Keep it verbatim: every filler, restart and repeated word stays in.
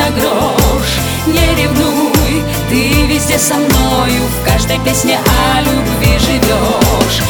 на грош. Не ревнуй, ты везде со мною, в каждой песне о любви живешь.